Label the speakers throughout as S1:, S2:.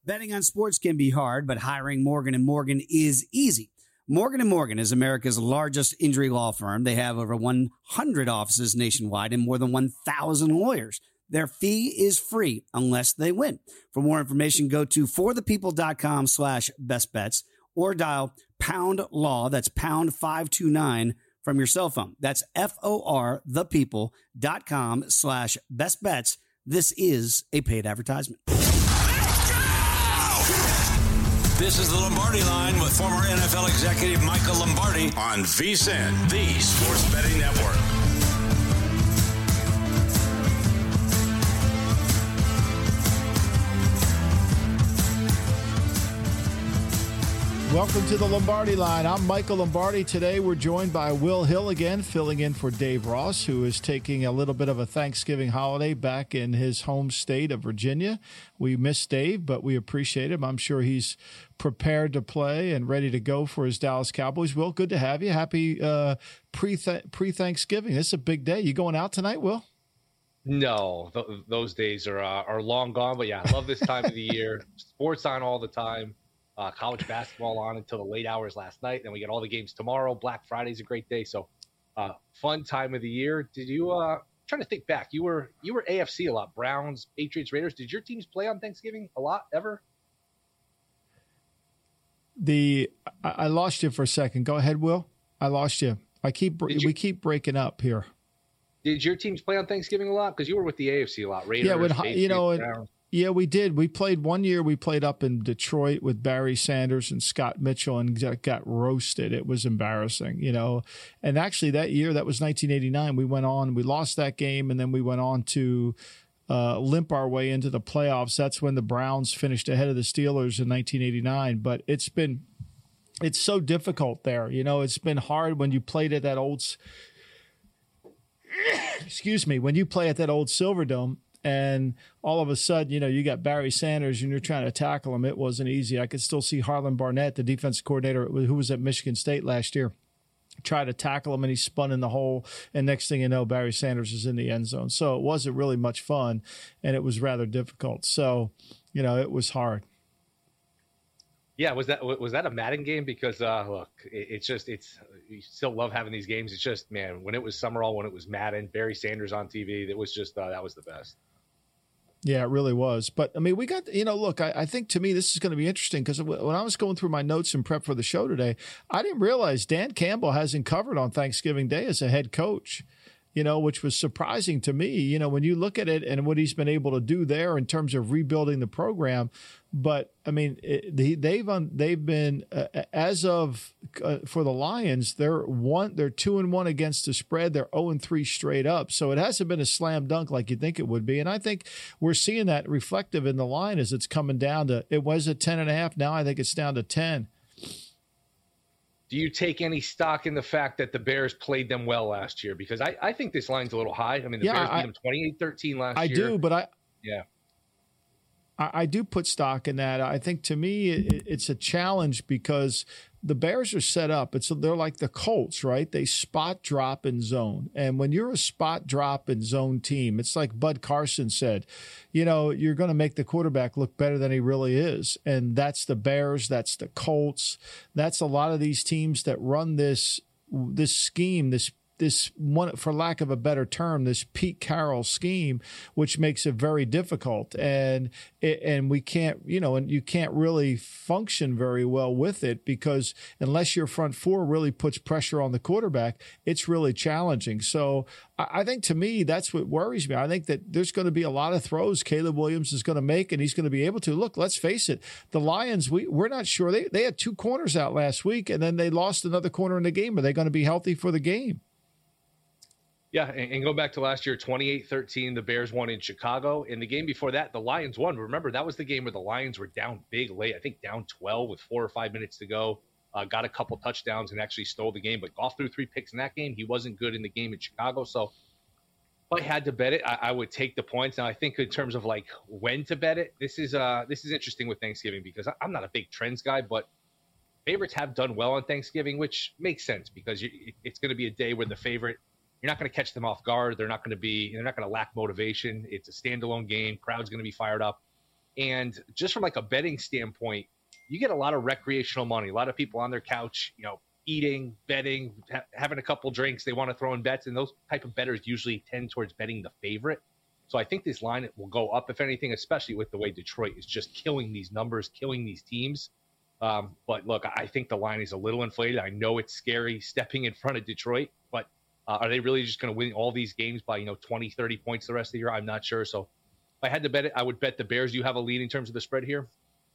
S1: Betting on sports can be hard, but hiring Morgan & Morgan is easy. Morgan & Morgan is America's largest injury law firm. They have over 100 offices nationwide and more than 1,000 lawyers. Their fee is free unless they win. For more information, go to forthepeople.com/bestbets or dial pound law. That's pound 529 from your cell phone. That's forthepeople.com/bestbets. This is a paid advertisement.
S2: This is the Lombardi Line with former NFL executive Michael Lombardi on VSiN, the Sports Betting Network.
S3: Welcome to the Lombardi Line. I'm Michael Lombardi. Today we're joined by Will Hill again, filling in for Dave Ross, who is taking a little bit of a Thanksgiving holiday back in his home state of Virginia. We miss Dave, but we appreciate him. I'm sure he's prepared to play and ready to go for his Dallas Cowboys. Will, good to have you. Happy pre-Thanksgiving. This is a big day. You going out tonight, Will?
S4: No, those days are long gone. But yeah, I love this time of the year. Sports on all the time. College basketball on until the late hours last night. Then we get all the games tomorrow. Black Friday's a great day. So fun time of the year. Did you trying to think back, you were AFC a lot, Browns, Patriots, Raiders. Did your teams play on Thanksgiving a lot ever?
S3: I lost you for a second. Go ahead, Will. I lost you. We keep breaking up here.
S4: Did your teams play on Thanksgiving a lot? Because you were with the AFC a lot. Raiders, Browns.
S3: Yeah, we did. We played one year. We played up in Detroit with Barry Sanders and Scott Mitchell and got roasted. It was embarrassing, And actually that year, that was 1989, we went on, we lost that game, and then we went on to limp our way into the playoffs. That's when the Browns finished ahead of the Steelers in 1989. But it's so difficult there. It's been hard when you played at that old when you play at that old Silverdome. And all of a sudden, you got Barry Sanders and you're trying to tackle him. It wasn't easy. I could still see Harlan Barnett, the defensive coordinator who was at Michigan State last year, try to tackle him, and he spun in the hole. And next thing you know, Barry Sanders is in the end zone. So it wasn't really much fun, and it was rather difficult. So, it was hard.
S4: Yeah, was that a Madden game? Because look, you still love having these games. It's just, man, when it was Summerall, when it was Madden, Barry Sanders on TV, it was just that was the best.
S3: Yeah, it really was. But, we got, look, I think to me this is going to be interesting because when I was going through my notes and prep for the show today, I didn't realize Dan Campbell hasn't covered on Thanksgiving Day as a head coach, which was surprising to me, when you look at it and what he's been able to do there in terms of rebuilding the program. But, they've been, as of for the Lions, they're 2-1 against the spread. They're 0-3 straight up. So it hasn't been a slam dunk like you'd think it would be. And I think we're seeing that reflective in the line as it's coming down to, it was at 10.5. Now I think it's down to 10.
S4: Do you take any stock in the fact that the Bears played them well last year? Because I think this line's a little high. The Bears beat them 28-13 last year.
S3: I do, but
S4: yeah.
S3: I do put stock in that. I think to me it's a challenge because the Bears are set up. They're like the Colts, right? They spot drop in zone. And when you're a spot drop in zone team, it's like Bud Carson said, you're going to make the quarterback look better than he really is. And that's the Bears. That's the Colts. That's a lot of these teams that run this scheme, this one, for lack of a better term, this Pete Carroll scheme, which makes it very difficult. And we can't, and you can't really function very well with it because unless your front four really puts pressure on the quarterback, it's really challenging. So I think to me, that's what worries me. I think that there's going to be a lot of throws Caleb Williams is going to make, and he's going to be able to. Look, let's face it, the Lions, we're not sure. They had two corners out last week, and then they lost another corner in the game. Are they going to be healthy for the game?
S4: Yeah, and go back to last year, 28-13, the Bears won in Chicago. In the game before that, the Lions won. Remember, that was the game where the Lions were down big late, I think down 12 with 4 or 5 minutes to go, got a couple touchdowns and actually stole the game. But Goff threw 3 picks in that game. He wasn't good in the game in Chicago. So if I had to bet it, I would take the points. Now, I think in terms of like when to bet it, this is interesting with Thanksgiving because I'm not a big trends guy, but favorites have done well on Thanksgiving, which makes sense because it's going to be a day where the favorite – you're not going to catch them off guard. They're not going to lack motivation. It's a standalone game. Crowd's going to be fired up. And just from like a betting standpoint, you get a lot of recreational money. A lot of people on their couch, eating, betting, having a couple drinks. They want to throw in bets, and those type of bettors usually tend towards betting the favorite. So I think this line will go up, if anything, especially with the way Detroit is just killing these numbers, killing these teams. But look, I think the line is a little inflated. I know it's scary stepping in front of Detroit, but are they really just going to win all these games by 20, 30 points the rest of the year? I'm not sure. So if I had to bet it, I would bet the Bears. Do you have a lead in terms of the spread here?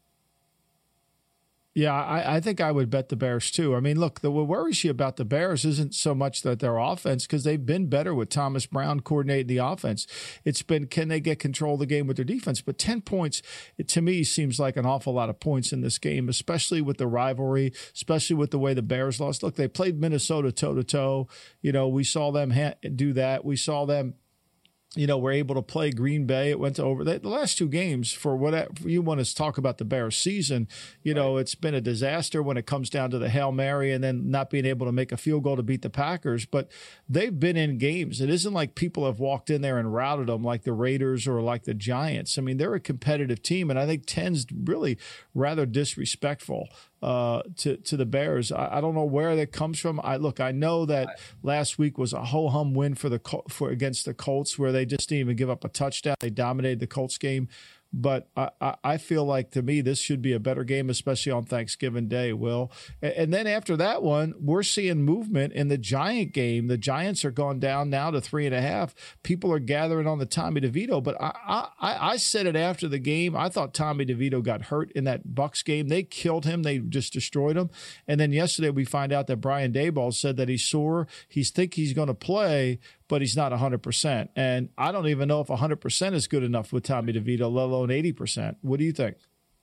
S3: Yeah, I think I would bet the Bears too. I mean, look, what worries you about the Bears isn't so much that their offense, because they've been better with Thomas Brown coordinating the offense. It's been, can they get control of the game with their defense? But 10 points, to me, seems like an awful lot of points in this game, especially with the rivalry, especially with the way the Bears lost. Look, they played Minnesota toe-to-toe. We saw them do that. We saw them were able to play Green Bay. It went to over the last two games. For whatever you want to talk about the Bears season, it's been a disaster when it comes down to the Hail Mary and then not being able to make a field goal to beat the Packers. But they've been in games. It isn't like people have walked in there and routed them like the Raiders or like the Giants. I mean, they're a competitive team, and I think 10's really rather disrespectful to the Bears. I don't know where that comes from. I know that last week was a ho-hum win for against the Colts, where they just didn't even give up a touchdown. They dominated the Colts game. But I feel like, to me, this should be a better game, especially on Thanksgiving Day, Will. And then after that one, we're seeing movement in the Giant game. The Giants are going down now to 3.5. People are gathering on the Tommy DeVito. But I said it after the game. I thought Tommy DeVito got hurt in that Bucs game. They killed him. They just destroyed him. And then yesterday we find out that Brian Daboll said that he's sore. He's going to play, but he's not 100%. And I don't even know if 100% is good enough with Tommy DeVito, let alone 80%. What do you think?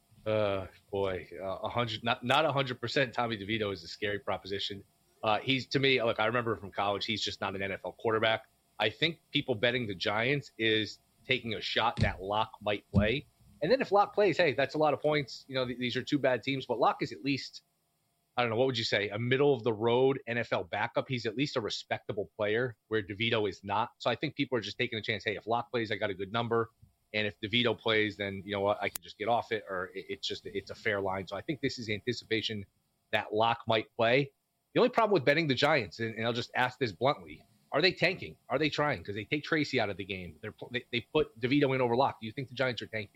S4: 100, not 100%. Tommy DeVito is a scary proposition. He's, to me, look, I remember from college, he's just not an NFL quarterback. I think people betting the Giants is taking a shot that Locke might play. And then if Locke plays, hey, that's a lot of points. These are two bad teams, but Locke is at least, I don't know, what would you say, a middle-of-the-road NFL backup? He's at least a respectable player, where DeVito is not. So I think people are just taking a chance. Hey, if Locke plays, I got a good number. And if DeVito plays, then you know what, I can just get off it, or it's a fair line. So I think this is anticipation that Locke might play. The only problem with betting the Giants, and I'll just ask this bluntly, are they tanking? Are they trying? Because they take Tracy out of the game. They put DeVito in over Locke. Do you think the Giants are tanking?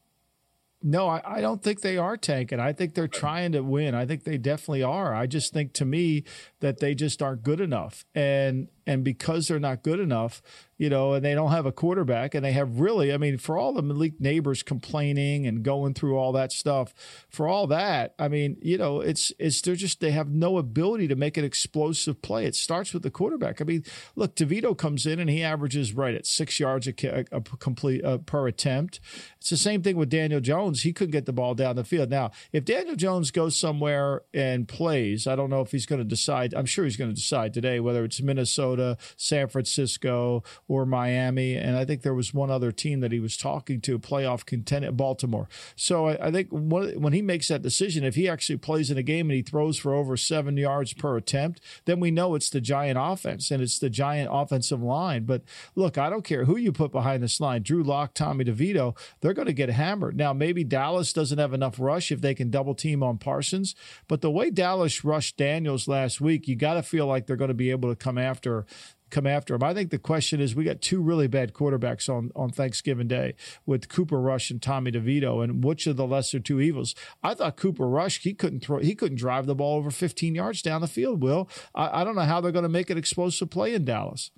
S3: No, I don't think they are tanking. I think they're trying to win. I think they definitely are. I just think, to me, that they just aren't good enough. And because they're not good enough, and they don't have a quarterback, and they have really, for all the Malik Neighbors complaining and going through all that stuff, for all that, they have no ability to make an explosive play. It starts with the quarterback. Look, DeVito comes in and he averages right at 6 yards a complete per attempt. It's the same thing with Daniel Jones. He couldn't get the ball down the field. Now, if Daniel Jones goes somewhere and plays, I don't know if he's going to decide. I'm sure he's going to decide today whether it's Minnesota, San Francisco, or Miami. And I think there was one other team that he was talking to, playoff contender, Baltimore. So I think when he makes that decision, if he actually plays in a game and he throws for over 7 yards per attempt, then we know it's the Giant offense and it's the Giant offensive line. But look, I don't care who you put behind this line, Drew Lock, Tommy DeVito, they're going to get hammered. Now, maybe Dallas doesn't have enough rush if they can double team on Parsons, but the way Dallas rushed Daniels last week, you got to feel like they're going to be able to come after him. I think the question is, we got two really bad quarterbacks on Thanksgiving Day with Cooper Rush and Tommy DeVito, and which of the lesser two evils? I thought Cooper Rush, he couldn't drive the ball over 15 yards down the field, Will. I don't know how they're going to make an explosive play in Dallas.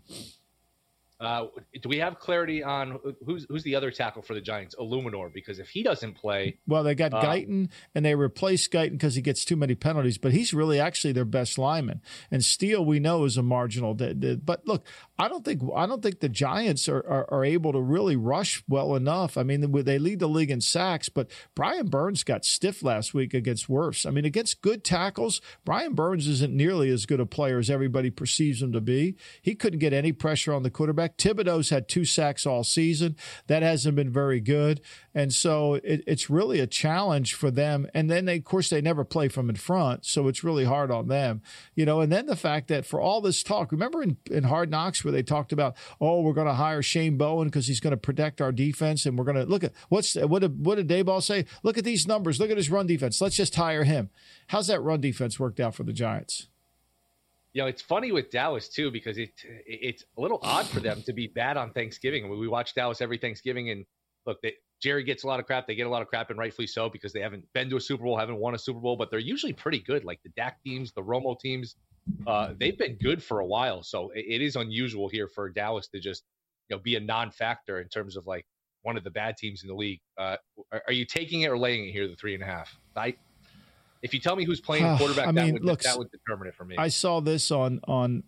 S4: Do we have clarity on who's the other tackle for the Giants? Illuminor, because if he doesn't play, well, they got Guyton, and they replaced Guyton because he gets too many penalties. But he's really actually their best lineman. And Steele, we know, is a marginal. But look, I don't think the Giants are able to really rush well enough. They lead the league in sacks, but Brian Burns got stiff last week against Wirfs. Against good tackles, Brian Burns isn't nearly as good a player as everybody perceives him to be. He couldn't get any pressure on the quarterback. Thibodeau's had 2 sacks all season. That hasn't been very good. And so it's really a challenge for them. And then, of course, they never play from in front, so it's really hard on them. And then the fact that for all this talk, remember in Hard Knocks where
S3: where they talked about, oh, we're going to hire Shane Bowen because he's going to protect our defense, and we're going to look at what did Daboll say? Look at these numbers. Look at his run defense. Let's just hire him. How's that run defense worked out for the Giants?
S4: It's funny with Dallas too, because it's a little odd for them to be bad on Thanksgiving. I mean, we watch Dallas every Thanksgiving, and look, Jerry gets a lot of crap. They get a lot of crap, and rightfully so, because they haven't been to a Super Bowl, haven't won a Super Bowl, but they're usually pretty good. Like the Dak teams, the Romo teams, they've been good for a while. So it is unusual here for Dallas to just be a non-factor in terms of like one of the bad teams in the league. Are you taking it or laying it here, the 3.5? If you tell me who's playing quarterback, that would determine it for me.
S3: I saw this on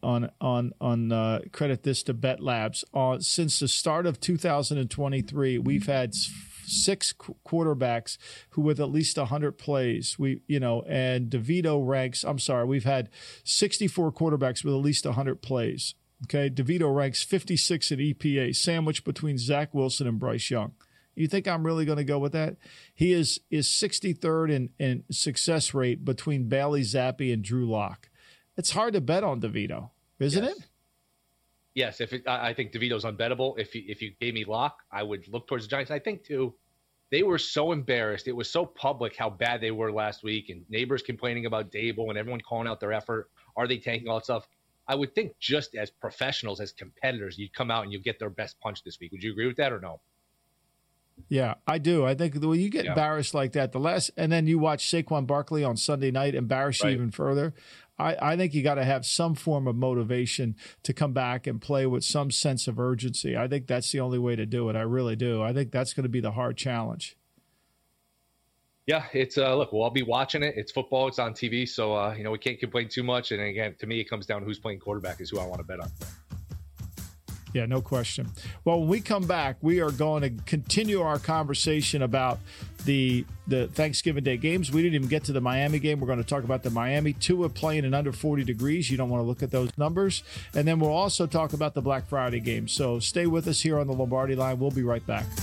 S3: credit this to Bet Labs. Since the start of 2023, we've had 6 quarterbacks who with at least 100 plays. And DeVito ranks. I'm sorry, we've had 64 quarterbacks with at least 100 plays. Okay, DeVito ranks 56 in EPA, sandwiched between Zach Wilson and Bryce Young. You think I'm really going to go with that? He is 63rd in success rate between Bailey Zappi and Drew Lock. It's hard to bet on DeVito, isn't it?
S4: Yes, I think DeVito's unbettable. If you gave me Lock, I would look towards the Giants. I think, too, they were so embarrassed. It was so public how bad they were last week, and neighbors complaining about Daboll and everyone calling out their effort. Are they tanking all that stuff? I would think just as professionals, as competitors, you'd come out and you'd get their best punch this week. Would you agree with that or no?
S3: Yeah, I do. I think when you get embarrassed like that, and then you watch Saquon Barkley on Sunday night embarrass you even further, I think you got to have some form of motivation to come back and play with some sense of urgency. I think that's the only way to do it. I really do. I think that's going to be the hard challenge.
S4: Yeah, it's look, we'll all be watching it. It's football. It's on TV, so we can't complain too much. And again, to me, it comes down to who's playing quarterback is who I want to bet on.
S3: Yeah, no question. Well, when we come back, we are going to continue our conversation about the Thanksgiving Day games. We didn't even get to the Miami game. We're going to talk about the Miami. Tua playing in under 40 degrees. You don't want to look at those numbers. And then we'll also talk about the Black Friday game. So stay with us here on the Lombardi Line. We'll be right back.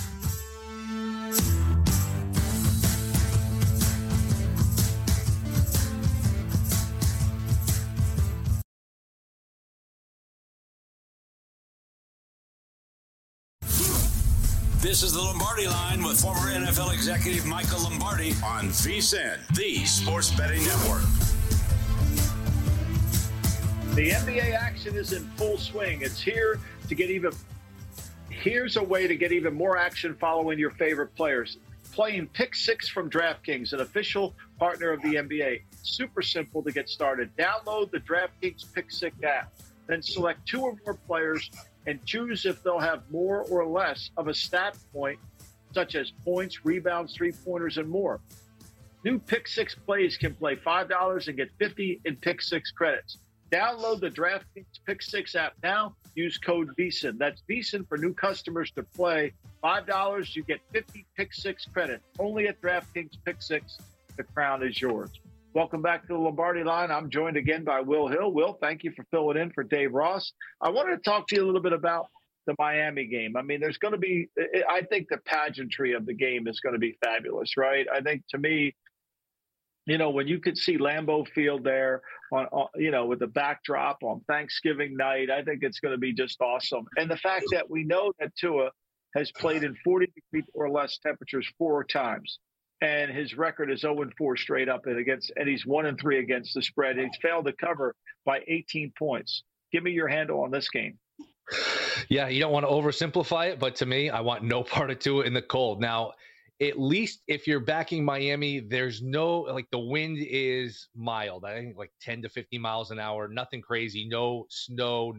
S2: This is the Lombardi Line with former NFL executive Michael Lombardi on VSiN, the Sports Betting Network.
S5: The NBA action is in full swing. It's here to get even. Here's a way to get even more action following your favorite players. Playing Pick 6 from DraftKings, an official partner of the NBA. Super simple to get started. Download the DraftKings Pick 6 app. Then select 2 or more players and choose if they'll have more or less of a stat point, such as points, rebounds, three-pointers, and more. New Pick 6 plays can play $5 and get 50 in Pick 6 credits. Download the DraftKings Pick 6 app now. Use code VSiN. That's VSiN for new customers to play. $5, you get 50 Pick 6 credit. Only at DraftKings Pick 6. The crown is yours. Welcome back to the Lombardi Line. I'm joined again by Will Hill. Will, thank you for filling in for Dave Ross. I wanted to talk to you a little bit about the Miami game. I mean, there's going to be – I think the pageantry of the game is going to be fabulous, right? I think, to me, when you could see Lambeau Field there on with the backdrop on Thanksgiving night, I think it's going to be just awesome. And the fact that we know that Tua has played in 40-degree or less temperatures 4 times. And his record is 0-4 straight up and he's 1-3 against the spread. He's failed to cover by 18 points. Give me your handle on this game.
S4: Yeah, you don't want to oversimplify it, but to me, I want no part of Tua in the cold. Now, at least if you're backing Miami, there's the wind is mild. I think 10 to 15 miles an hour, nothing crazy, no snow,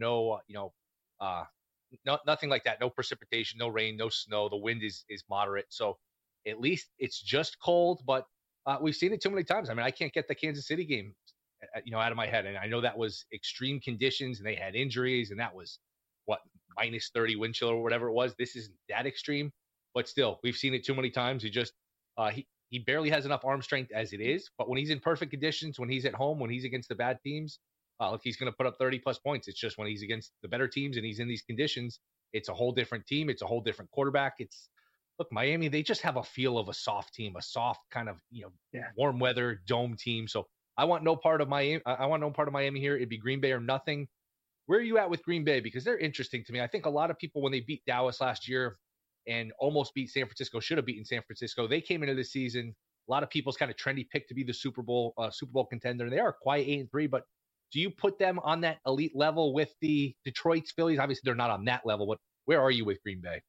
S4: nothing like that. No precipitation, no rain, no snow. The wind is moderate. So at least it's just cold, but we've seen it too many times. I mean, I can't get the Kansas City game, out of my head. And I know that was extreme conditions and they had injuries and that was minus 30 wind chill or whatever it was. This isn't that extreme, but still, we've seen it too many times. He just, he barely has enough arm strength as it is, but when he's in perfect conditions, when he's at home, when he's against the bad teams, he's going to put up 30 plus points. It's just when he's against the better teams and he's in these conditions, it's a whole different team. It's a whole different quarterback. Look, Miami, they just have a feel of a soft team, a soft kind of, warm weather dome team. So I want no part of Miami. I want no part of Miami here. It'd be Green Bay or nothing. where are you at with Green Bay? Because they're interesting to me. I think a lot of people, when they beat Dallas last year and almost beat San Francisco, should have beaten San Francisco, they came into this season, a lot of people's kind of trendy pick to be the Super Bowl contender. And they are a quiet 8-3, but do you put them on that elite level with the Detroit's Phillies? Obviously, they're not on that level, but where are you with Green Bay?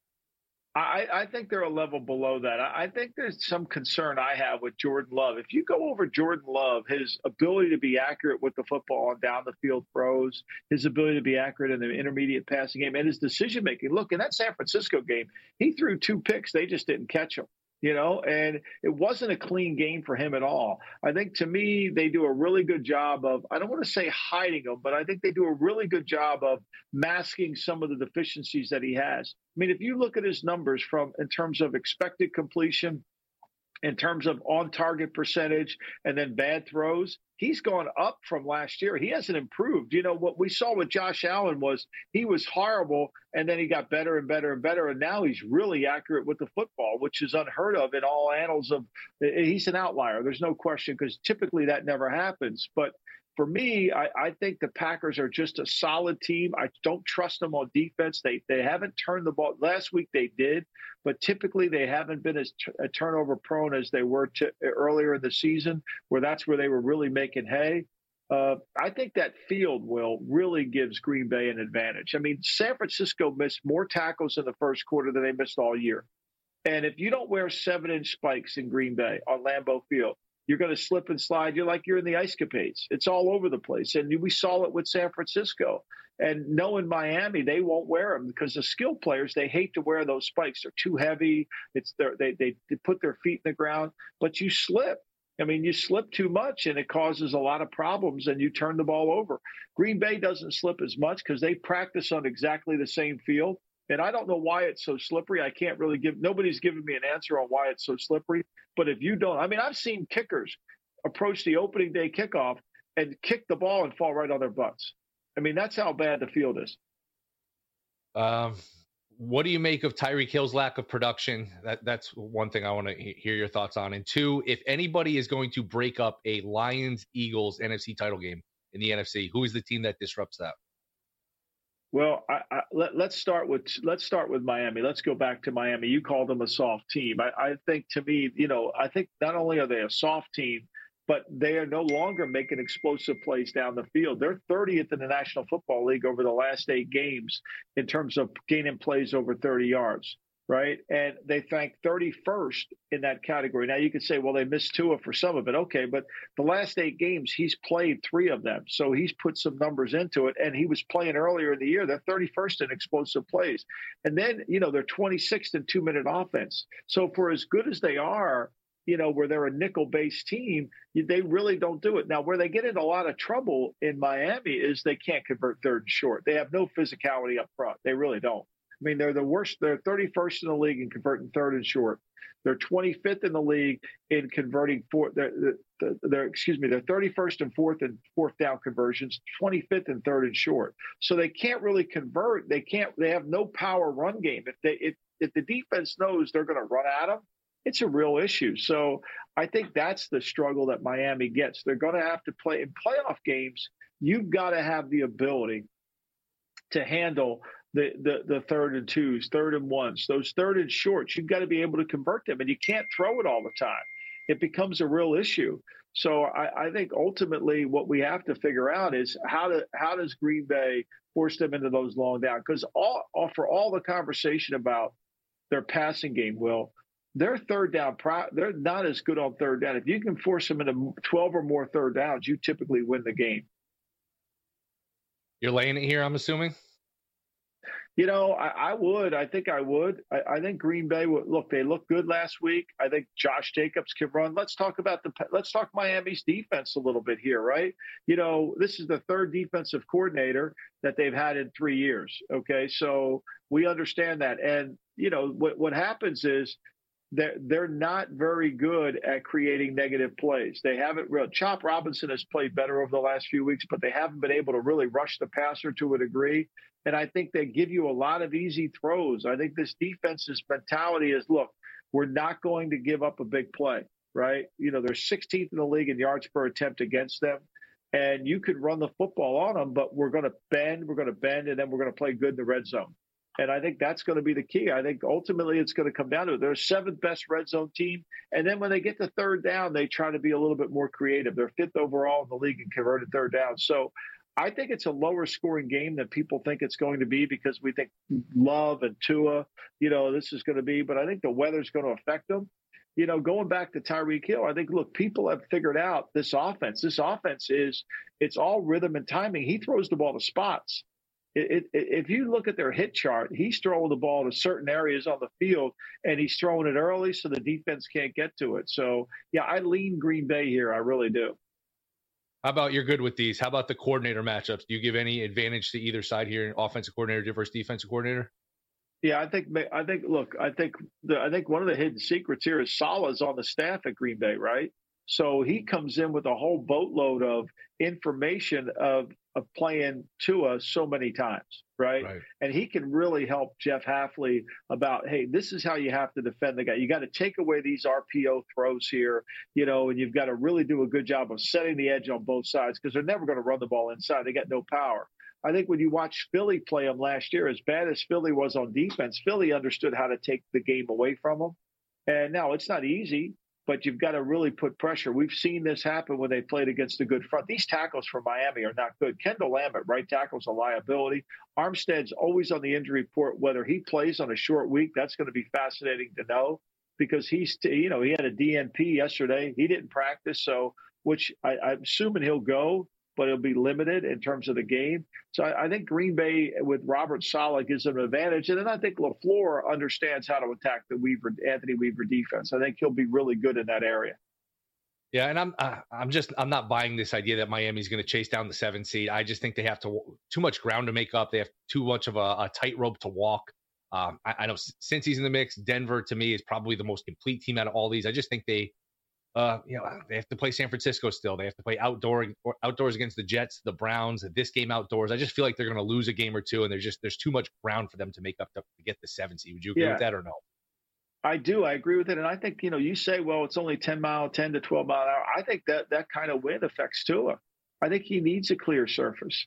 S5: I think they're a level below that. I think there's some concern I have with Jordan Love. If you go over Jordan Love, his ability to be accurate with the football on down the field throws, his ability to be accurate in the intermediate passing game, and his decision making. Look, in that San Francisco game, he threw 2 picks. They just didn't catch him. And it wasn't a clean game for him at all. I think, to me, they do a really good job of, I don't want to say hiding them, but I think they do a really good job of masking some of the deficiencies that he has. I mean, if you look at his numbers in terms of expected completion, in terms of on-target percentage, and then bad throws, he's gone up from last year. He hasn't improved. What we saw with Josh Allen was he was horrible, and then he got better and better and better, and now he's really accurate with the football, which is unheard of in all annals of – he's an outlier. There's no question, because typically that never happens. But for me, I think the Packers are just a solid team. I don't trust them on defense. They haven't turned the ball. Last week they did, but typically they haven't been as turnover prone as they were earlier in the season, where that's where they were really making hay. I think that field really gives Green Bay an advantage. I mean, San Francisco missed more tackles in the first quarter than they missed all year. And if you don't wear 7-inch spikes in Green Bay on Lambeau Field, you're going to slip and slide. You're in the ice capades. It's all over the place. And we saw it with San Francisco. And knowing Miami, they won't wear them because the skilled players, they hate to wear those spikes. They're too heavy. They put their feet in the ground. But you slip. I mean, you slip too much, and it causes a lot of problems, and you turn the ball over. Green Bay doesn't slip as much because they practice on exactly the same field. And I don't know why it's so slippery. I can't really nobody's given me an answer on why it's so slippery. But if you don't, I mean, I've seen kickers approach the opening day kickoff and kick the ball and fall right on their butts. I mean, that's how bad the field is.
S4: What do you make of Tyreek Hill's lack of production? That's one thing I want to hear your thoughts on. And 2, if anybody is going to break up a Lions-Eagles NFC title game in the NFC, who is the team that disrupts that?
S5: Well, let's start with Miami. Let's go back to Miami. You called them a soft team. I think, to me, I think not only are they a soft team, but they are no longer making explosive plays down the field. They're 30th in the National Football League over the last 8 games in terms of gaining plays over 30 yards, right? And they rank 31st in that category. Now, you could say, well, they missed Tua for some of it. Okay, but the last 8 games, he's played 3 of them. So he's put some numbers into it, and he was playing earlier in the year. They're 31st in explosive plays. And then, they're 26th in 2-minute offense. So for as good as they are, where they're a nickel-based team, they really don't do it. Now, where they get into a lot of trouble in Miami is they can't convert 3rd and short. They have no physicality up front. They really don't. I mean, they're the worst. They're 31st in the league in converting 3rd and short. They're 25th in the league in converting they're 31st and 4th down conversions, 25th and 3rd and short. So they can't really convert. They have no power run game. If the defense knows they're going to run at them, it's a real issue. So I think that's the struggle that Miami gets. They're going to have to play in playoff games. You've got to have the ability to handle the 3rd and 2s, 3rd and 1s, those 3rd and shorts. You've got to be able to convert them, and you can't throw it all the time. It becomes a real issue. So I think ultimately what we have to figure out is how does Green Bay force them into those long down? Because for all the conversation about their passing game, their 3rd down, they're not as good on 3rd down. If you can force them into 12 or more 3rd downs, you typically win the game.
S4: You're laying it here, I'm assuming?
S5: I would. I think I would. I think Green Bay would. Look, they looked good last week. I think Josh Jacobs can run. Let's talk Miami's defense a little bit here, right? This is the 3rd defensive coordinator that they've had in 3 years. Okay, so we understand that. And what happens is they're not very good at creating negative plays. They haven't really. Chop Robinson has played better over the last few weeks, but they haven't been able to really rush the passer to a degree. And I think they give you a lot of easy throws. I think this defense's mentality is, look, we're not going to give up a big play, right? They're 16th in the league in yards per attempt against them. and you could run the football on them, but we're going to bend, and then we're going to play good in the red zone. And I think that's going to be the key. I think ultimately it's going to come down to it. They're 7th best red zone team. And then when they get to third down, they try to be a little bit more creative. They're 5th overall in the league in converted third down. So I think it's a lower scoring game than people think it's going to be because we think Love and Tua, this is going to be. But I think the weather's going to affect them. Going back to Tyreek Hill, I think, look, people have figured out this offense. This offense it's all rhythm and timing. He throws the ball to spots. If you look at their hit chart, he's throwing the ball to certain areas on the field, and he's throwing it early so the defense can't get to it. So, yeah, I lean Green Bay here. I really do.
S4: How about you're good with these? How about the coordinator matchups? Do you give any advantage to either side here, offensive coordinator versus defensive coordinator?
S5: Yeah, I think one of the hidden secrets here is Saleh's on the staff at Green Bay, right? So he comes in with a whole boatload of information of playing Tua so many times, right? And he can really help Jeff Hafley about, hey, this is how you have to defend the guy. You got to take away these RPO throws here, and you've got to really do a good job of setting the edge on both sides because they're never going to run the ball inside. They got no power. I think when you watch Philly play them last year, as bad as Philly was on defense, Philly understood how to take the game away from them. And now it's not easy, but you've got to really put pressure. We've seen this happen when they played against a good front. These tackles for Miami are not good. Kendall Lamb at right tackle is a liability. Armstead's always on the injury report. Whether he plays on a short week, that's going to be fascinating to know because he had a DNP yesterday. He didn't practice, which I'm assuming he'll go, but it'll be limited in terms of the game. So I think Green Bay with Robert Saleh gives them an advantage. And then I think LaFleur understands how to attack the Anthony Weaver defense. I think he'll be really good in that area.
S4: Yeah, and I'm not buying this idea that Miami's going to chase down the 7th seed. I just think they have too much ground to make up. They have too much of a tightrope to walk. I know Cincy's in the mix. Denver, to me, is probably the most complete team out of all these. I just think they have to play San Francisco still. They have to play outdoors against the Jets, the Browns, this game outdoors. I just feel like they're going to lose a game or two, and there's too much ground for them to make up to get the 7th seed. Would you agree with that or no?
S5: I do. I agree with it. And I think, you say, well, it's only 10 to 12 mile an hour. I think that kind of wind affects Tua. I think he needs a clear surface.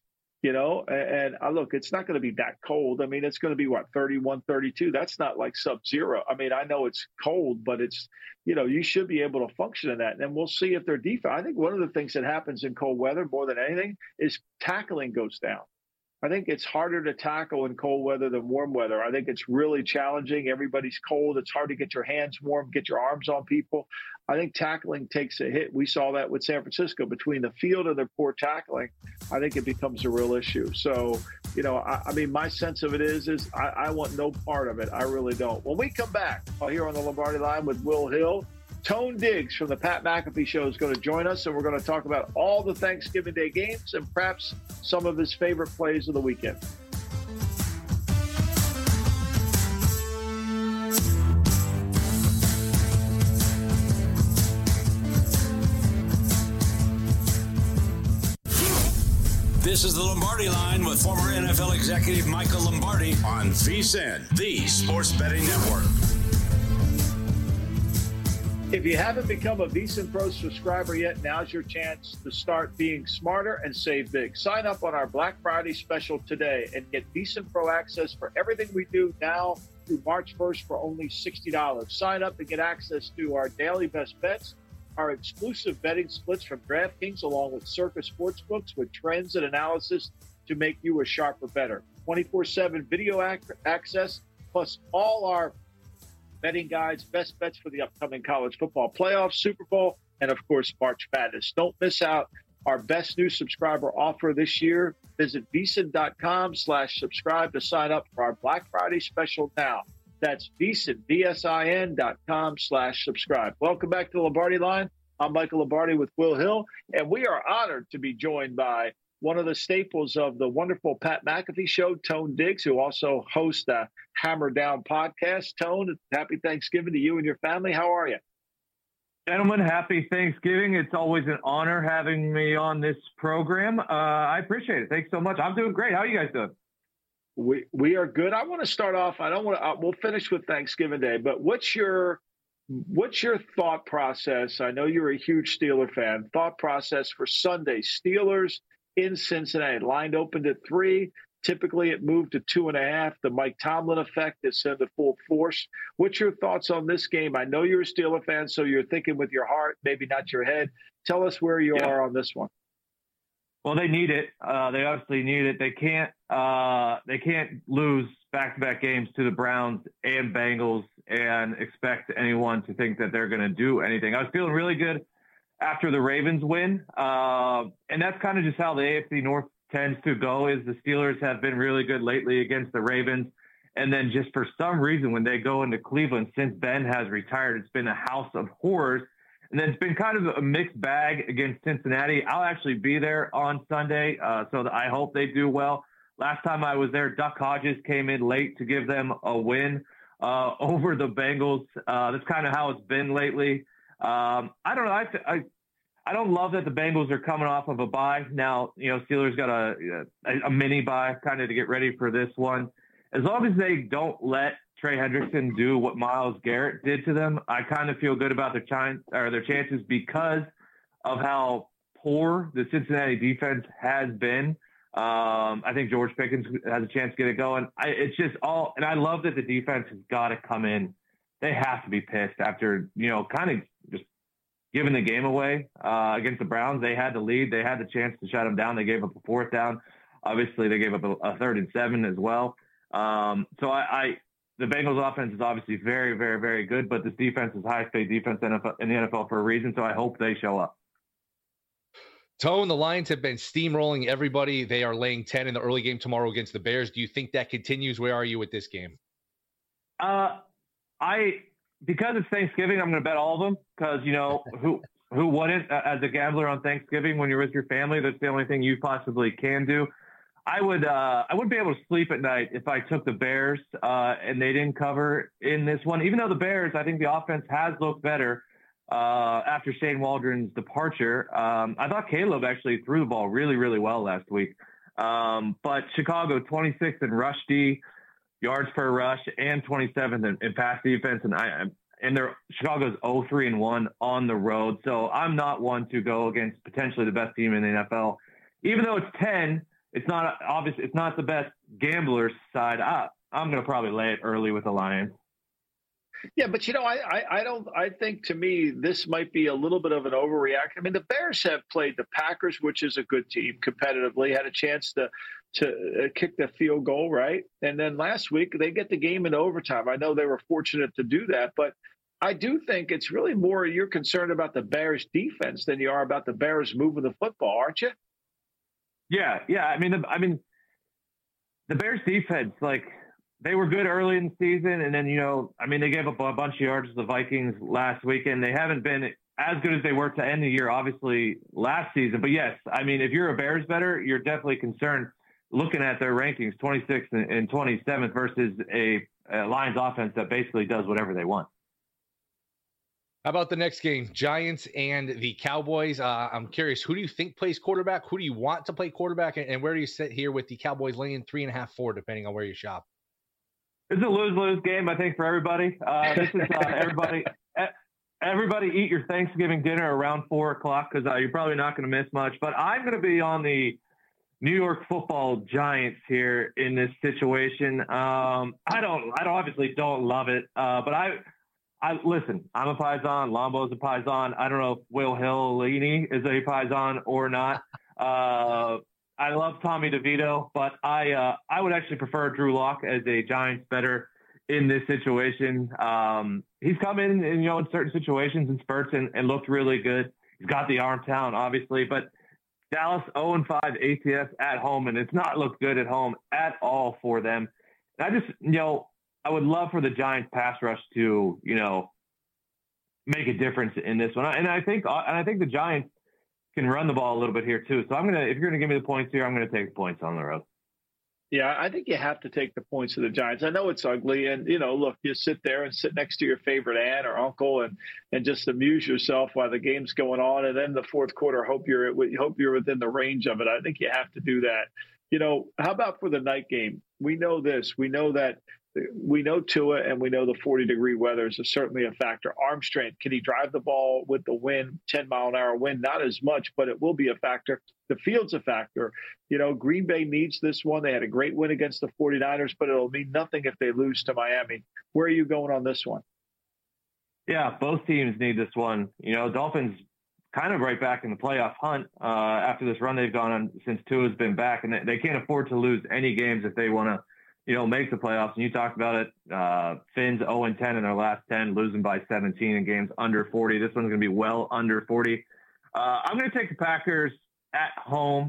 S5: And look, it's not going to be that cold. I mean, it's going to be 31, 32. That's not like sub-zero. I mean, I know it's cold, but it's, you should be able to function in that. And then we'll see if their defense. I think one of the things that happens in cold weather more than anything is tackling goes down. I think it's harder to tackle in cold weather than warm weather. I think it's really challenging. Everybody's cold. It's hard to get your hands warm, get your arms on people. I think tackling takes a hit. We saw that with San Francisco. Between the field and their poor tackling, I think it becomes a real issue. So, I mean, my sense of it is I want no part of it. I really don't. When we come back here on the Lombardi Line with Will Hill, Tone Diggs from the Pat McAfee Show is going to join us, and we're going to talk about all the Thanksgiving Day games and perhaps some of his favorite plays of the weekend.
S2: This is the Lombardi Line with former NFL executive Michael Lombardi on VSiN, the Sports Betting Network.
S5: If you haven't become a VSiN Pro subscriber yet, now's your chance to start being smarter and save big. Sign up on our Black Friday special today and get VSiN Pro access for everything we do now through March 1st for only $60. Sign up to get access to our daily best bets, our exclusive betting splits from DraftKings, along with Circa Sportsbooks with trends and analysis to make you a sharper bettor. 24/7 video access, plus all our betting guides, best bets for the upcoming college football playoffs, Super Bowl, and, of course, March Madness. Don't miss out our best new subscriber offer this year. Visit VSiN.com/subscribe to sign up for our Black Friday special now. That's VSiN, VSIN.com/subscribe. Welcome back to the Lombardi Line. I'm Michael Lombardi with Will Hill, and we are honored to be joined by one of the staples of the wonderful Pat McAfee Show, Tone Diggs, who also hosts the Hammer Down podcast. Tone, happy Thanksgiving to you and your family. How are you?
S6: Gentlemen, happy Thanksgiving. It's always an honor having me on this program. I appreciate it. Thanks so much. I'm doing great. How are you guys doing?
S5: We are good. I want to start off. We'll finish with Thanksgiving Day, but what's your What's your thought process? I know you're a huge Steeler fan. Thought process for Sunday. Steelers in Cincinnati. Line opened at 3. Typically, it moved to 2.5. The Mike Tomlin effect is in the full force. What's your thoughts on this game? I know you're a Steeler fan, so you're thinking with your heart, maybe not your head. Tell us where you are on this one.
S6: Well, they need it. They obviously need it. They can't lose back-to-back games to the Browns and Bengals and expect anyone to think that they're going to do anything. I was feeling really good after the Ravens win, and that's kind of just how the AFC North tends to go. Is the Steelers have been really good lately against the Ravens, and then just for some reason when they go into Cleveland, since Ben has retired, it's been a house of horrors. And then it's been kind of a mixed bag against Cincinnati. I'll actually be there on Sunday, so I hope they do well. Last time I was there, Duck Hodges came in late to give them a win over the Bengals. That's kind of how it's been lately. I don't know. I don't love that the Bengals are coming off of a bye. Now, Steelers got a mini bye kind of to get ready for this one. As long as they don't let Trey Hendrickson do what Myles Garrett did to them, I kind of feel good about their chances because of how poor the Cincinnati defense has been. I think George Pickens has a chance to get it going. And I love that the defense has got to come in. They have to be pissed after, kind of just giving the game away against the Browns. They had the lead. They had the chance to shut them down. They gave up a 4th down. Obviously, they gave up a 3rd and 7 as well. The Bengals offense is obviously very, very, very good, but this defense is highest paid defense in the NFL for a reason, so I hope they show up.
S4: Tone, the Lions have been steamrolling everybody. They are laying 10 in the early game tomorrow against the Bears. Do you think that continues? Where are you with this game?
S6: Because it's Thanksgiving, I'm going to bet all of them because, who wouldn't as a gambler on Thanksgiving when you're with your family? That's the only thing you possibly can do. I wouldn't be able to sleep at night if I took the Bears and they didn't cover in this one. Even though the Bears, I think the offense has looked better after Shane Waldron's departure. I thought Caleb actually threw the ball really, really well last week. But Chicago 26th in rush D, yards per rush, and 27th in pass defense, and Chicago's 0-3-1 on the road. So I'm not one to go against potentially the best team in the NFL, even though it's 10. It's not obvious. It's not the best gambler's side. I'm going to probably lay it early with the Lions.
S5: Yeah, but I think to me this might be a little bit of an overreaction. I mean, the Bears have played the Packers, which is a good team competitively, had a chance to kick the field goal, right? And then last week they get the game in overtime. I know they were fortunate to do that, but I do think it's really more you're concerned about the Bears defense than you are about the Bears moving the football, aren't you?
S6: Yeah. I mean, the Bears defense, they were good early in the season, and then they gave up a bunch of yards to the Vikings last weekend. They haven't been as good as they were to end the year, obviously last season. But yes, I mean, if you're a Bears bettor, you're definitely concerned looking at their rankings, 26th and 27th versus a Lions offense that basically does whatever they want.
S4: How about the next game, Giants and the Cowboys? I'm curious, who do you think plays quarterback? Who do you want to play quarterback? And where do you sit here with the Cowboys laying 3.5, 4, depending on where you shop?
S6: It's a lose-lose game, I think, for everybody. This is everybody eat your Thanksgiving dinner around 4 o'clock because you're probably not going to miss much. But I'm going to be on the New York Football Giants here in this situation. I obviously don't love it, but I listen, I'm a Paisan. Lambo's a Paisan. I don't know if Will Hill-Leany is a Paisan or not. I love Tommy DeVito, but I would actually prefer Drew Lock as a Giants bettor in this situation. He's come in, in certain situations and spurts and looked really good. He's got the arm talent, obviously, but Dallas 0-5 ATS at home, and it's not looked good at home at all for them. And I just, I would love for the Giants pass rush to, make a difference in this one. And I think the Giants can run the ball a little bit here too. So if you're going to give me the points here, I'm going to take the points on the road.
S5: Yeah, I think you have to take the points of the Giants. I know it's ugly, and look, you sit there and sit next to your favorite aunt or uncle and just amuse yourself while the game's going on, and then the fourth quarter, hope you're within the range of it. I think you have to do that. How about for the night game? We know this. We know that we know Tua and we know the 40-degree weather is certainly a factor. Arm strength, can he drive the ball with the wind, 10-mile-an-hour wind? Not as much, but it will be a factor. The field's a factor. Green Bay needs this one. They had a great win against the 49ers, but it'll mean nothing if they lose to Miami. Where are you going on this one?
S6: Yeah, both teams need this one. Dolphins kind of right back in the playoff hunt after this run they've gone on since Tua's been back, and they can't afford to lose any games if they want to make the playoffs. And you talked about it. Finns 0-10 in their last 10, losing by 17 in games under 40. This one's going to be well under 40. I'm going to take the Packers at home.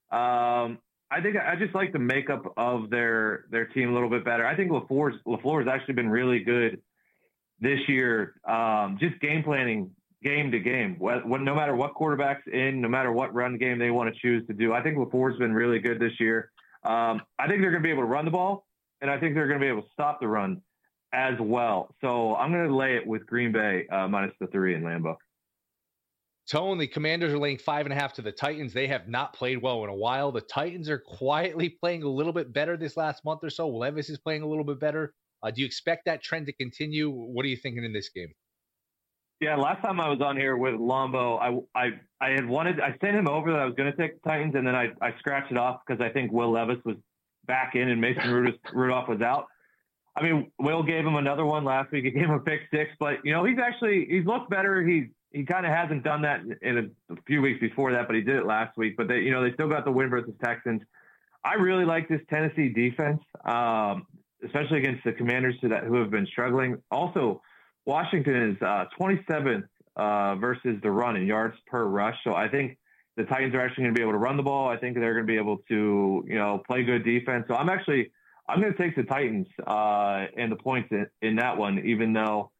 S6: I think I just like the makeup of their team a little bit better. I think LaFleur has actually been really good this year, just game planning game to game. No matter what quarterback's in, no matter what run game they want to choose to do, I think LaFleur's been really good this year. I think they're going to be able to run the ball, and I think they're going to be able to stop the run as well. So I'm going to lay it with Green Bay minus the 3 in Lambeau.
S4: Tone, the Commanders are laying 5.5 to the Titans. They have not played well in a while. The Titans are quietly playing a little bit better this last month or so. Levis is playing a little bit better. Do you expect that trend to continue? What are you thinking in this game?
S6: Yeah, last time I was on here with Lombo, I sent him over that I was going to take the Titans, and then I scratched it off because I think Will Levis was back in and Mason Rudolph was out. I mean, Will gave him another one last week. He gave him a pick 6, but he's looked better. He kind of hasn't done that in a few weeks before that, but he did it last week. But they still got the win versus Texans. I really like this Tennessee defense, especially against the Commanders who have been struggling. Also, Washington is 27th versus the run in yards per rush. So I think the Titans are actually going to be able to run the ball. I think they're going to be able to, play good defense. So I'm going to take the Titans and the points in that one, even though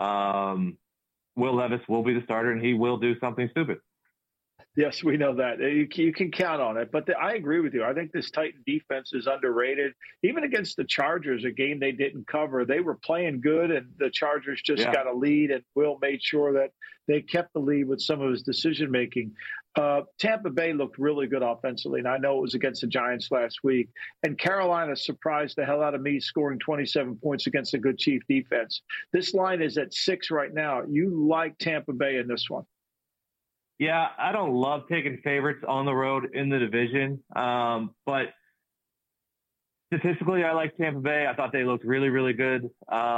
S6: Will Levis will be the starter and he will do something stupid.
S5: Yes, we know that. You can count on it. But I agree with you. I think this Titan defense is underrated. Even against the Chargers, a game they didn't cover, they were playing good, and the Chargers just got a lead, and Will made sure that they kept the lead with some of his decision-making. Tampa Bay looked really good offensively, and I know it was against the Giants last week. And Carolina surprised the hell out of me, scoring 27 points against a good Chief defense. This line is at 6 right now. You like Tampa Bay in this one?
S6: Yeah, I don't love taking favorites on the road in the division, but statistically, I like Tampa Bay. I thought they looked really, really good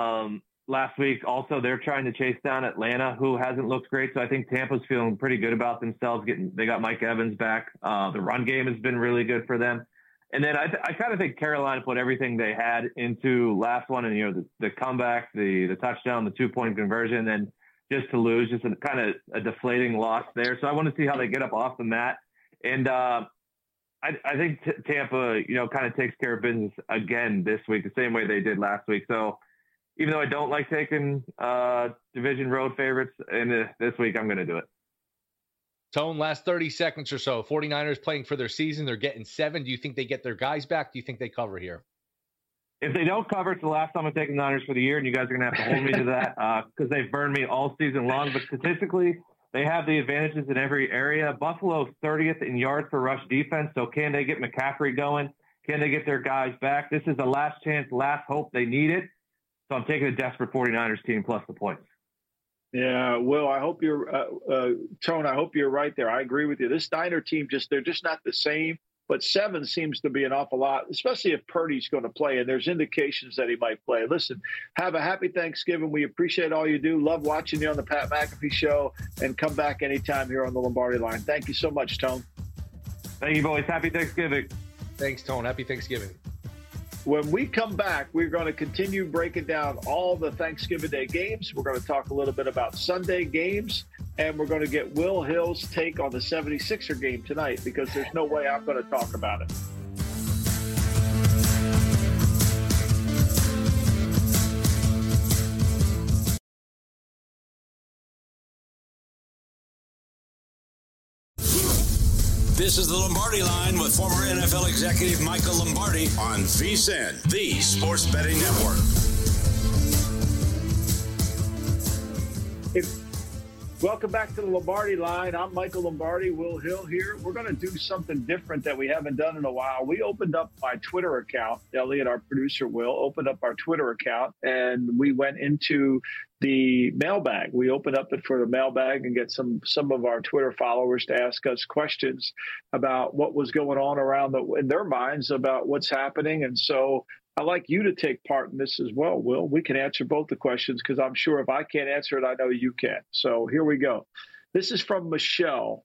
S6: last week. Also, they're trying to chase down Atlanta, who hasn't looked great. So I think Tampa's feeling pretty good about themselves. They got Mike Evans back. The run game has been really good for them. And then I kind of think Carolina put everything they had into last one, and the comeback, the touchdown, the 2-point conversion, and just to lose, just a kind of a deflating loss there. So I want to see how they get up off the mat. And I think Tampa, kind of takes care of business again this week, the same way they did last week. So even though I don't like taking division road favorites this week, I'm going to do it.
S4: Tone, last 30 seconds or so. 49ers playing for their season. They're getting 7. Do you think they get their guys back? Do you think they cover here?
S6: If they don't cover, it's the last time I'm taking the Niners for the year, and you guys are going to have to hold me to that because they've burned me all season long. But statistically, they have the advantages in every area. Buffalo's 30th in yards per rush defense, so can they get McCaffrey going? Can they get their guys back? This is the last chance, last hope. They need it. So I'm taking a desperate 49ers team plus the points.
S5: Yeah, Will, I hope you're Tone, I hope you're right there. I agree with you. This Niner team, they're just not the same. But 7 seems to be an awful lot, especially if Purdy's going to play, and there's indications that he might play. Listen, have a happy Thanksgiving. We appreciate all you do. Love watching you on the Pat McAfee Show, and come back anytime here on the Lombardi Line. Thank you so much, Tone.
S6: Thank you, boys. Happy Thanksgiving.
S4: Thanks, Tone. Happy Thanksgiving.
S5: When we come back, we're going to continue breaking down all the Thanksgiving Day games. We're going to talk a little bit about Sunday games, and we're going to get Will Hill's take on the 76er game tonight, because there's no way I'm going to talk about it.
S2: This is the Lombardi Line with former NFL executive Michael Lombardi on VSiN, the Sports Betting Network.
S5: Welcome back to the Lombardi Line. I'm Michael Lombardi, Will Hill here. We're going to do something different that we haven't done in a while. We opened up my Twitter account. Elliot, our producer, Will, opened up our Twitter account, and we went into the mailbag. We opened up it for the mailbag and get some of our Twitter followers to ask us questions about what was going on around in their minds about what's happening. And so I'd like you to take part in this as well, Will. We can answer both the questions because I'm sure if I can't answer it, I know you can. So here we go. This is from Michelle,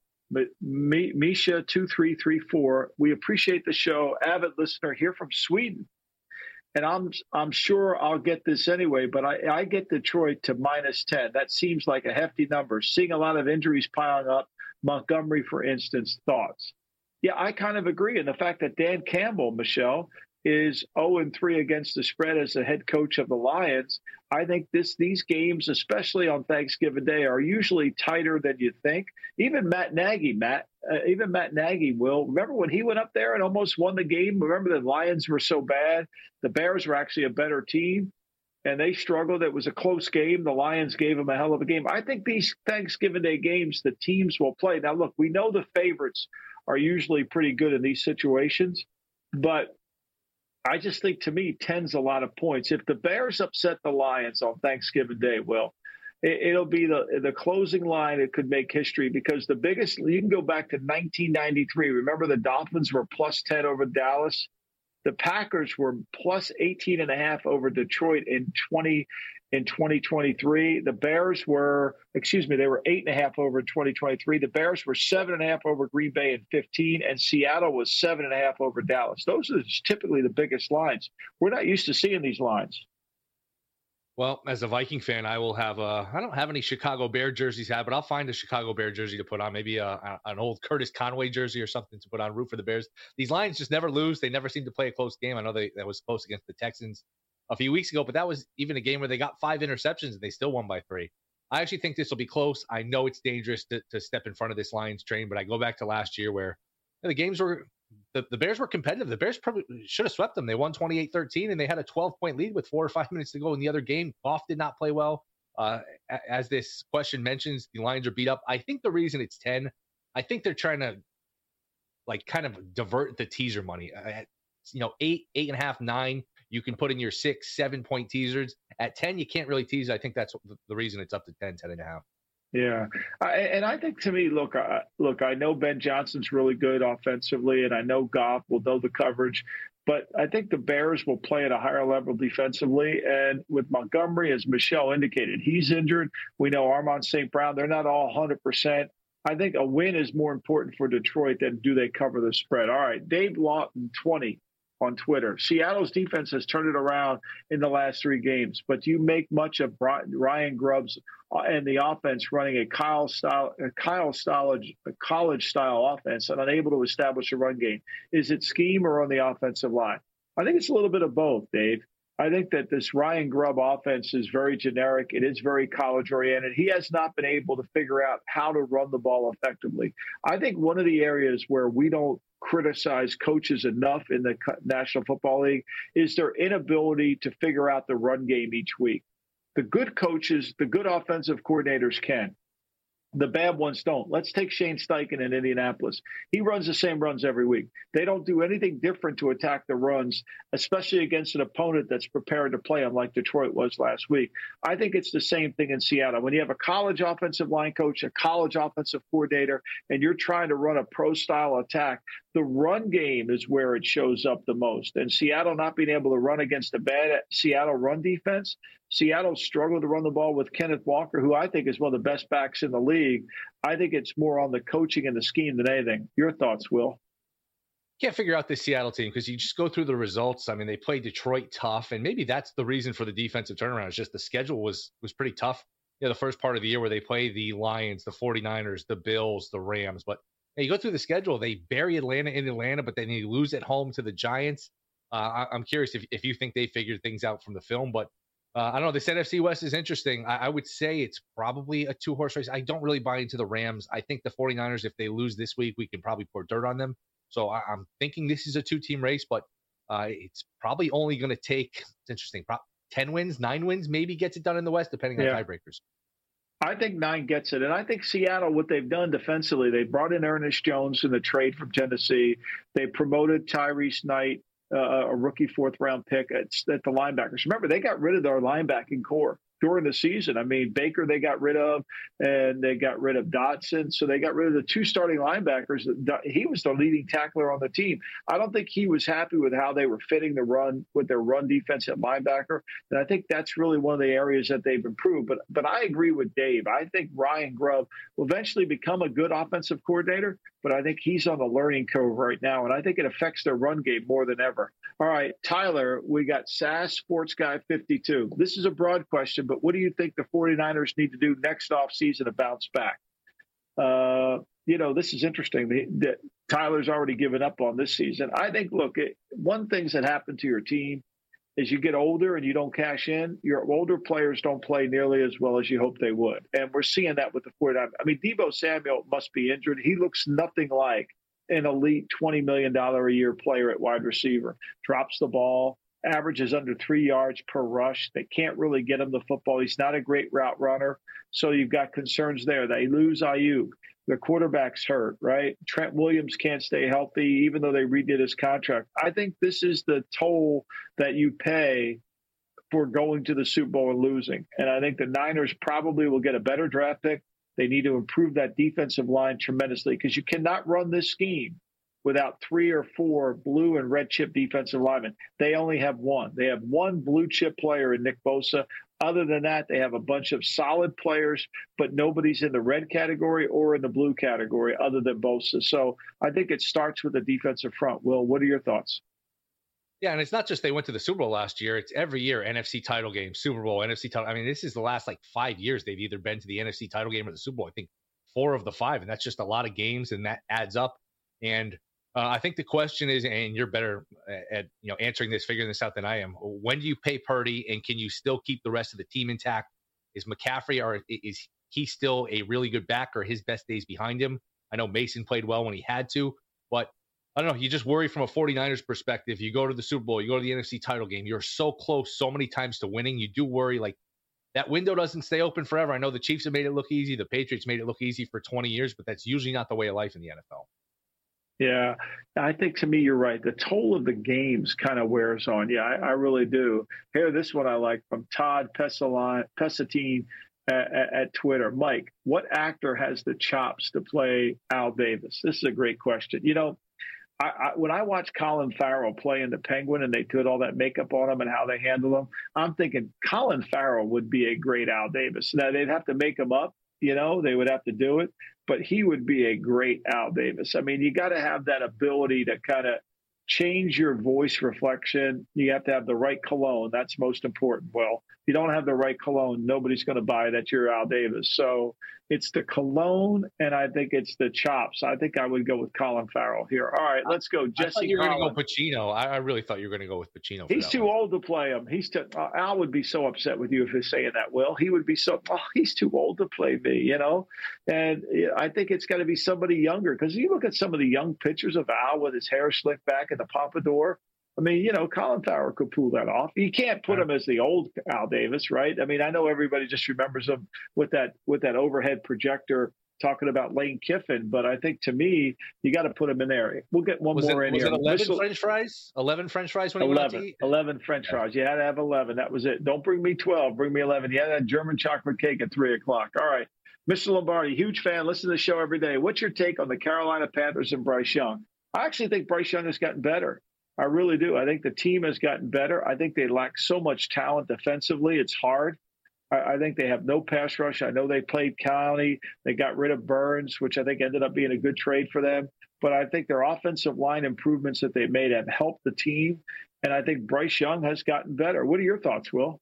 S5: Misha2334. We appreciate the show. Avid listener here from Sweden. And I'm sure I'll get this anyway, but I get Detroit to -10. That seems like a hefty number. Seeing a lot of injuries piling up. Montgomery, for instance, thoughts? Yeah, I kind of agree. And the fact that Dan Campbell, Michelle, is 0-3 against the spread as the head coach of the Lions. I think these games, especially on Thanksgiving Day, are usually tighter than you think. Even Matt Nagy, Will, remember when he went up there and almost won the game? Remember the Lions were so bad? The Bears were actually a better team, and they struggled. It was a close game. The Lions gave them a hell of a game. I think these Thanksgiving Day games, the teams will play. Now, look, we know the favorites are usually pretty good in these situations, but I just think, to me, 10's a lot of points. If the Bears upset the Lions on Thanksgiving Day, Will, it'll be the closing line. It could make history because the biggest – you can go back to 1993. Remember the Dolphins were +10 over Dallas? The Packers were +18.5 over Detroit in 2023. The Bears were – they were 8.5 over 2023. The Bears were 7.5 over Green Bay in 15, and Seattle was 7.5 over Dallas. Those are typically the biggest lines. We're not used to seeing these lines.
S4: Well, as a Viking fan, I will have I don't have any Chicago Bear jerseys but I'll find a Chicago Bear jersey to put on, maybe an old Curtis Conway jersey or something to put on, root for the Bears. These Lions just never lose. They never seem to play a close game. I know that was close against the Texans a few weeks ago, but that was even a game where they got 5 interceptions and they still won by 3. I actually think this will be close. I know it's dangerous to step in front of this Lions train, but I go back to last year where the games were the Bears were competitive. The Bears probably should have swept them. They won 28-13, and they had a 12-point lead with 4 or 5 minutes to go in the other game. Goff did not play well. As this question mentions, the Lions are beat up. I think the reason it's 10, I think they're trying to kind of divert the teaser money. At 8, 8.5, 9, you can put in your 6, 7-point teasers. At 10, you can't really tease. I think that's the reason it's up to 10, 10.5.
S5: Yeah. And I think, to me, look, I know Ben Johnson's really good offensively, and I know Goff will know the coverage, but I think the Bears will play at a higher level defensively. And with Montgomery, as Michelle indicated, he's injured. We know Armon St. Brown, they're not all 100%. I think a win is more important for Detroit than do they cover the spread. All right, Dave Lawton, 20 on Twitter. Seattle's defense has turned it around in the last 3 games, but do you make much of Ryan Grubbs and the offense running a college-style offense and unable to establish a run game? Is it scheme or on the offensive line? I think it's a little bit of both, Dave. I think that this Ryan Grubb offense is very generic. It is very college-oriented. He has not been able to figure out how to run the ball effectively. I think one of the areas where we don't criticize coaches enough in the National Football League is their inability to figure out the run game each week. The good coaches, the good offensive coordinators can. The bad ones don't. Let's take Shane Steichen in Indianapolis. He runs the same runs every week. They don't do anything different to attack the runs, especially against an opponent that's prepared to play them like Detroit was last week. I think it's the same thing in Seattle. When you have a college offensive line coach, a college offensive coordinator, and you're trying to run a pro-style attack, the run game is where it shows up the most. And Seattle not being able to run against a bad Seattle run defense, Seattle struggled to run the ball with Kenneth Walker, who I think is one of the best backs in the league. I think it's more on the coaching and the scheme than anything. Your thoughts, Will?
S4: Can't figure out this Seattle team because you just go through the results. I mean, they played Detroit tough, and maybe that's the reason for the defensive turnaround. It's just the schedule was pretty tough. The first part of the year where they play the Lions, the 49ers, the Bills, the Rams. But you go through the schedule, they bury Atlanta in Atlanta, but then they lose at home to the Giants. I'm curious if you think they figured things out from the film, but I don't know. This NFC West is interesting. I would say it's probably a 2-horse race. I don't really buy into the Rams. I think the 49ers, if they lose this week, we can probably pour dirt on them. So I'm thinking this is a 2-team race, but it's probably only going to take, it's interesting, 10 wins, 9 wins, maybe gets it done in the West, depending on tiebreakers.
S5: I think 9 gets it. And I think Seattle, what they've done defensively, they brought in Ernest Jones in the trade from Tennessee. They promoted Tyrese Knight, a rookie 4th-round pick at the linebackers. Remember, they got rid of their linebacking core during the season. I mean, Baker they got rid of, and they got rid of Dotson. So they got rid of the 2 starting linebackers. He was the leading tackler on the team. I don't think he was happy with how they were fitting the run with their run defense at linebacker. And I think that's really one of the areas that they've improved. But I agree with Dave. I think Ryan Grubb will eventually become a good offensive coordinator, but I think he's on the learning curve right now, and I think it affects their run game more than ever. All right, Tyler, we got SAS Sports Guy 52. This is a broad question, but what do you think the 49ers need to do next offseason to bounce back? This is interesting. Tyler's already given up on this season. I think, look, one thing that happened to your team is you get older and you don't cash in. Your older players don't play nearly as well as you hope they would. And we're seeing that with the 49ers. I mean, Deebo Samuel must be injured. He looks nothing like an elite $20 million a year player at wide receiver. Drops the ball, averages under 3 yards per rush. They can't really get him the football. He's not a great route runner. So you've got concerns there. They lose Ayuk. Their quarterback's hurt, right? Trent Williams can't stay healthy, even though they redid his contract. I think this is the toll that you pay for going to the Super Bowl and losing. And I think the Niners probably will get a better draft pick. They need to improve that defensive line tremendously because you cannot run this scheme without 3 or 4 blue and red chip defensive linemen. They only have one. They have one blue chip player in Nick Bosa. Other than that, they have a bunch of solid players, but nobody's in the red category or in the blue category other than Bosa. So I think it starts with the defensive front. Will, what are your thoughts?
S4: Yeah, and it's not just they went to the Super Bowl last year. It's every year, NFC title game, Super Bowl, NFC title. I mean, this is the last 5 years they've either been to the NFC title game or the Super Bowl. I think 4 of the 5, and that's just a lot of games, and that adds up. And I think the question is, and you're better at answering this, figuring this out than I am. When do you pay Purdy, and can you still keep the rest of the team intact? Is McCaffrey, or is he still a really good back, or his best days behind him? I know Mason played well when he had to, but I don't know. You just worry from a 49ers perspective. You go to the Super Bowl, you go to the NFC title game. You're so close so many times to winning. You do worry that window doesn't stay open forever. I know the Chiefs have made it look easy. The Patriots made it look easy for 20 years, but that's usually not the way of life in the NFL.
S5: Yeah, I think to me, you're right. The toll of the games kind of wears on. Yeah, I really do. Here, this one I like from Todd Pesatine at Twitter. Mike, what actor has the chops to play Al Davis? This is a great question. When I watch Colin Farrell play in the Penguin and they put all that makeup on him and how they handle him, I'm thinking Colin Farrell would be a great Al Davis. Now, they'd have to make him up. They would have to do it, but he would be a great Al Davis. I mean, you got to have that ability to kind of change your voice reflection. You have to have the right cologne. That's most important. Well, if you don't have the right cologne, nobody's going to buy that you're Al Davis. So it's the cologne, and I think it's the chops. I think I would go with Colin Farrell here. All right, let's go. Jesse, I
S4: thought you were going to go Pacino. I really thought you were going to go with Pacino.
S5: He's too old to play him. Al would be so upset with you if he's saying that, Will. He would be he's too old to play me, And I think it's got to be somebody younger because you look at some of the young pictures of Al with his hair slicked back and the pompadour. I mean, Colin Farrell could pull that off. You can't put him as the old Al Davis, right? I mean, I know everybody just remembers him with that overhead projector talking about Lane Kiffin, but I think to me, you got to put him in there. We'll get one more in here.
S4: Was it 11 French fries? 11 French fries when he went out to eat?
S5: 11 French fries. You had to have 11. That was it. Don't bring me 12. Bring me 11. You had that German chocolate cake at 3 o'clock. All right. Mr. Lombardi, huge fan. Listen to the show every day. What's your take on the Carolina Panthers and Bryce Young? I actually think Bryce Young has gotten better. I really do. I think the team has gotten better. I think they lack so much talent defensively. It's hard. I think they have no pass rush. I know they played County. They got rid of Burns, which I think ended up being a good trade for them. But I think their offensive line improvements that they've made have helped the team. And I think Bryce Young has gotten better. What are your thoughts, Will?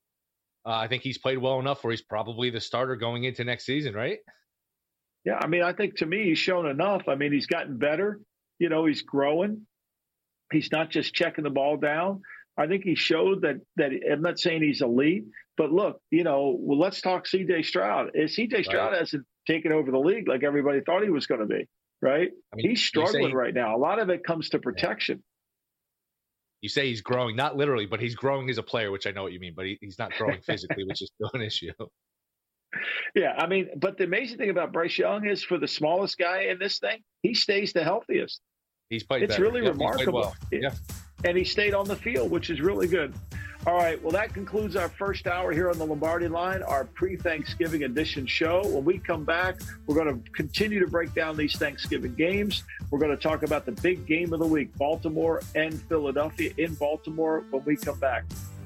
S4: I think he's played well enough where he's probably the starter going into next season, right?
S5: Yeah, I mean, I think to me he's shown enough. I mean, he's gotten better. He's growing. He's not just checking the ball down. I think he showed that I'm not saying he's elite, but look, let's talk C.J. Stroud. C.J. Stroud hasn't taken over the league like everybody thought he was going to be, right? I mean, he's struggling right now. A lot of it comes to protection.
S4: You say he's growing, not literally, but he's growing as a player, which I know what you mean, but he's not growing physically, which is still an issue.
S5: Yeah, I mean, but the amazing thing about Bryce Young is for the smallest guy in this thing, he stays the healthiest.
S4: He's played
S5: It's
S4: better.
S5: really
S4: Yep,
S5: remarkable.
S4: well. Yeah.
S5: And he stayed on the field, which is really good. All right, well, that concludes our first hour here on the Lombardi Line, our pre-Thanksgiving edition show. When we come back, we're going to continue to break down these Thanksgiving games. We're going to talk about the big game of the week, Baltimore and Philadelphia in Baltimore, when we come back.